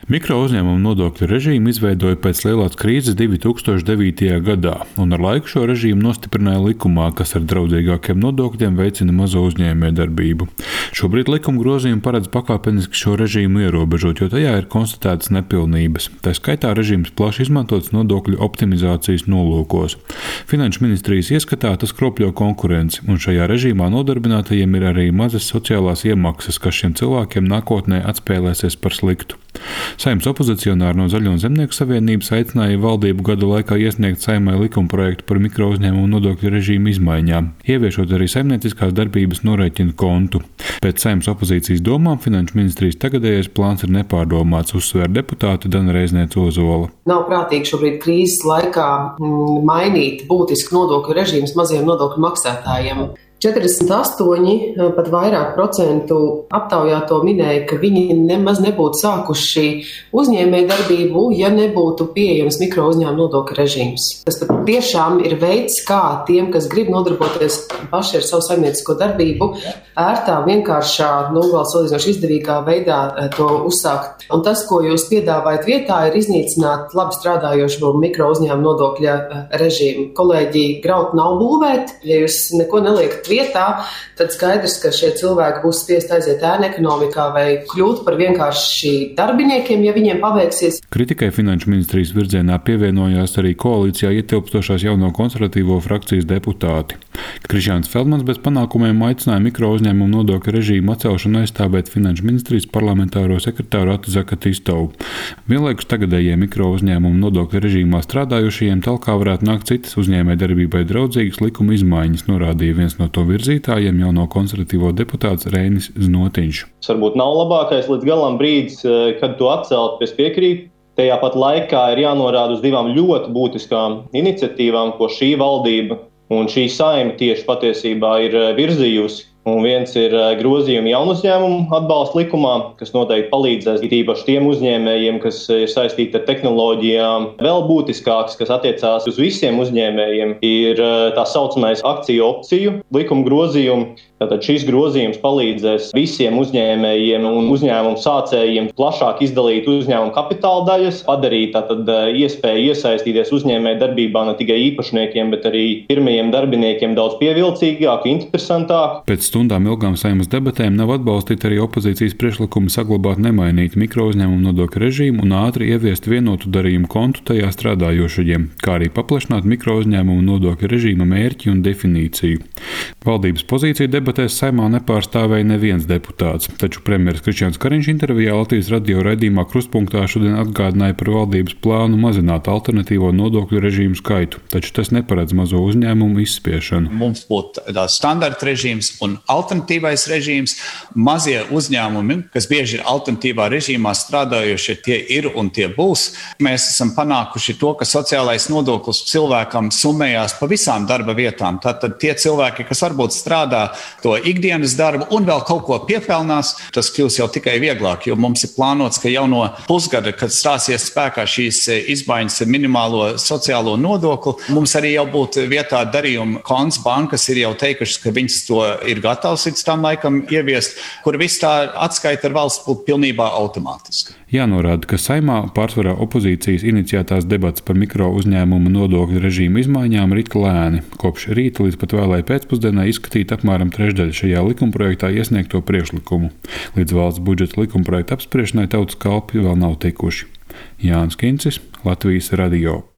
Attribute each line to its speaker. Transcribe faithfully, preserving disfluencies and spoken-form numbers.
Speaker 1: Mikro uzņēmumu nodokļu režīmu izveidoja pēc lielās krīzes divi tūkstoši devītajā gadā, un ar laiku šo režīmu nostiprināja likumā, kas ar draudzīgākiem nodokļiem veicina mazo uzņēmējdarbību. Šobrīd likuma grozījumi paredz pakāpeniski šo režīmu ierobežot, jo tajā ir konstatētas nepilnības. Tā skaitā režīms plaši izmantots nodokļu optimizācijas nolūkos. Finanšu ministrijas ieskatā tas kropļo konkurenci, un šajā režīmā nodarbinātajiem ir arī mazas sociālās iemaksas, kas šiem cilvēkiem nākotnē atspēlēsies par sliktu. Saeimas opozicionāri no Zaļo un Zemnieku savienības aicināja valdību gada laikā iesniegt Saeimai likumprojektu par mikro uzņēmumu nodokļu režīmu izmaiņām, ieviešot arī saimnieciskās darbības norēķinu kontu. Pēc Saeimas opozīcijas domām Finanšu ministrijas tagadējais plāns ir nepārdomāts, uzsver deputāte Dana Reizniece-Ozola.
Speaker 2: Nav prātīgi šobrīd krīzes laikā mainīt būtiski nodokļu režīmus maziem nodokļu maksātājiem. četrdesmit astoņi pat vairāk procentu aptaujāto minēja, ka viņi nemaz nebūtu sākuši uzņēmēju darbību, ja nebūtu pieejams mikro uzņēmumu nodokļu režīms. Tas tiešām ir veids, kā tiem, kas grib nodarboties paši ar savu saimniecisko darbību, ērtā, vienkāršā, nu, vēl salīdzinoši izdevīgā veidā to uzsākt. Un tas, ko jūs piedāvājat vietā, ir iznīcināt labi strādājošo mikro uzņēmumu nodokļa režīmu. Kolēģi, graut nav būvēt, ja jūs neko neliekat vietā, tad skaidrs, ka šie cilvēki būs spiest aiziet ēnu ekonomikā vai kļūt par vienkārši darbiniekiem, ja viņiem paveiksies.
Speaker 1: Kritikai Finanšu ministrijas virzienā pievienojās arī koalīcijā ietilpstošās jauno konservatīvo frakcijas deputāti. Krišjāns Feldmans bez panākumiem aicināja mikro uzņēmumu nodokļu režīmu atcelšanu aizstāvēt Finanšu ministrijas parlamentāro sekretāru Atu Zakatistovu. Vienlaikus tagadējie mikro uzņēmumu nodokļu režīmā strādājušajiem talkā varētu nākt citas uzņēmējdarbībai draudzīgas likuma izmaiņas, norādīja viens no to virzītājiem jauno konservatīvo deputāts Reinis Znotiņš.
Speaker 3: Tas varbūt nav labākais līdz galam brīdis, kad to atcelt, es piekrītu. Tajā pat laikā ir jānorāda uz divām ļoti būtiskām iniciatīvām, ko šī valdība un šī Saeima tieši patiesībā ir virzījusi. Un viens ir grozījumi jaunu uzņēmumu atbalsta likumā, kas noteikti palīdzēs it īpaši tiem uzņēmējiem, kas ir saistīti ar tehnoloģijām. Vēl būtiskāks, kas attiecās uz visiem uzņēmējiem, ir tā saucamais akciju opciju likuma grozījumi. Tātad šis grozījums palīdzēs visiem uzņēmējiem un uzņēmumu sācējiem plašāk izdalīt uzņēmumu kapitāla daļas, padarīt tātad iespēju iesaistīties uzņēmēju darbībā ne tikai īpašniekiem, bet arī pirmajiem darbiniekiem daudz pievilcīgāk, interesantāk.
Speaker 1: Pēc stundām ilgām Saeimas debatēm nav atbalstīti arī opozīcijas priekšlikumi saglabāt nemainītu mikro uzņēmumu nodokļu režīmu un ātri ieviest vienotu darījumu kontu tajā strādājošajiem, kā arī paplašināt mikro uzņēmumu nodokļu režīma mērķi un definīciju. Valdības pozīciju debatēs Saeimā nepārstāvēja neviens deputāts, taču premjeras Krišjāns Kariņš intervijā Latvijas radio raidījumā Krustpunktā šodien atgādināja par valdības plānu mazināt alternatīvo nodokļu režīmu skaitu, taču tas neparedz mazo uzņēmumu izspiešanu.
Speaker 4: Mums būtu tāds standarta režīms un alternatīvais režīms. Mazie uzņēmumi, kas bieži ir alternatīvā režīmā strādājošie, tie ir un tie būs. Mēs esam panākuši to, ka sociālais nodoklis cilvēkam summējās pa visām darba vietām. Tātad tie cilvēki, kas varbūt strādā to ikdienas darbu un vēl kaut ko piepelnās, tas kļūs jau tikai vieglāk, jo mums ir plānots, ka jau no pusgada, kad stāsies spēkā šīs izmaiņas ar minimālo sociālo nodokli, mums arī jau būtu vietā darījuma konts, bankas ir jau teikušas, ka viņas to ir gatavs līdz tam laikam ieviest, kur viss tā atskaita ar valsts būtu pilnībā automātiski.
Speaker 1: Jānorāda, ka Saeimā pārsvarā opozīcijas iniciētās debats par mikro uzņēmumu nodokļu režīmu izmaiņām rit lēni. Kopš rīta līdz pat vēlai pēcpusdienai izskatīt apmēram trešdaļa šajā likumprojektā iesniegto priekšlikumu. Līdz valsts budžeta likumprojekta apspriešanai tautas kalpi vēl nav tikuši. Jānis Kincis, Latvijas radio.